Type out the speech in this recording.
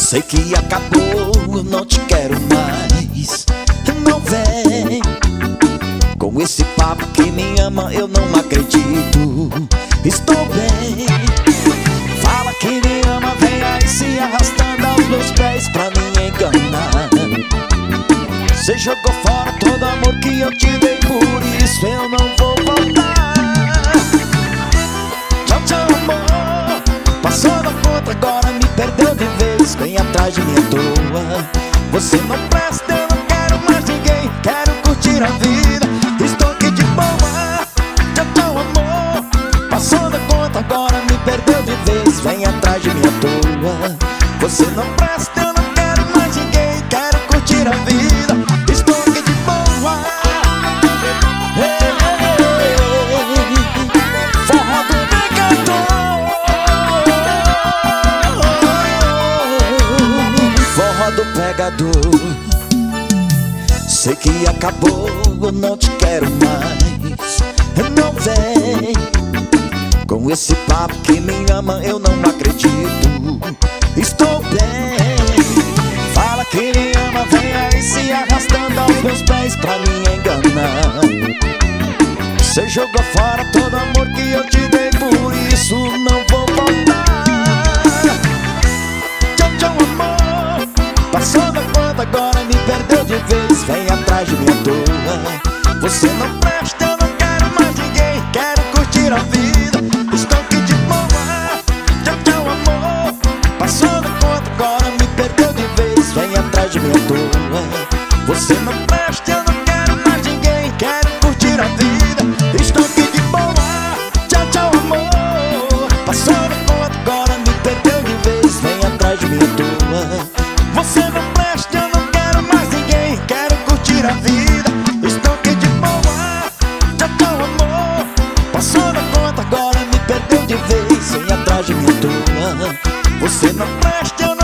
Sei que acabou, eu não te quero mais. Não vem com esse papo que me ama, eu não acredito. Estou bem. Fala que me ama, vem aí se arrastando aos meus pés pra me enganar. Cê jogou fora todo amor que eu te dei, por isso eu não vou voltar. Tchau, tchau, amor. Passou da conta, agora me perdeu de vez. Vem atrás de mim à toa. Você não presta, eu não quero mais ninguém. Quero curtir a vida, estou aqui de boa. Tchau, tchau, amor. Passou da conta, agora me perdeu de vez. Vem atrás de mim à toa. Você não presta, eu não quero mais ninguém. Quero curtir a vida, estou aqui de boa. Forró do pegador. Forró do pegador. Sei que acabou, eu não te quero mais. Não vem com esse papo que me ama, eu não acredito. Estou bem. Fala que me ama, vem aí se arrastando aos meus pés pra me enganar. Cê jogou fora todo amor que eu te dei, por isso não vou voltar. Tchau, tchau, amor. Passou da conta, agora me perdeu de vez. Vem atrás de mim à toa. Você não presta, eu não quero mais ninguém. Quero curtir a vida, estou aqui de boa. Tchau, tchau, amor. Passou da conta, agora me perdeu de vez. Vem atrás de mim à toa. Você não presta, eu não quero mais ninguém. Quero curtir a vida, estou aqui de boa. Tchau, tchau, amor. Passou da conta, agora me perdeu de vez. Vem atrás de mim à toa. Você não presta, eu não quero mais ninguém. Quero curtir a vida, estou aqui de boa. Tchau, tchau, amor. Passou da conta, agora me perdeu de vez. Vem atrás de mim à toa. Você não presta, eu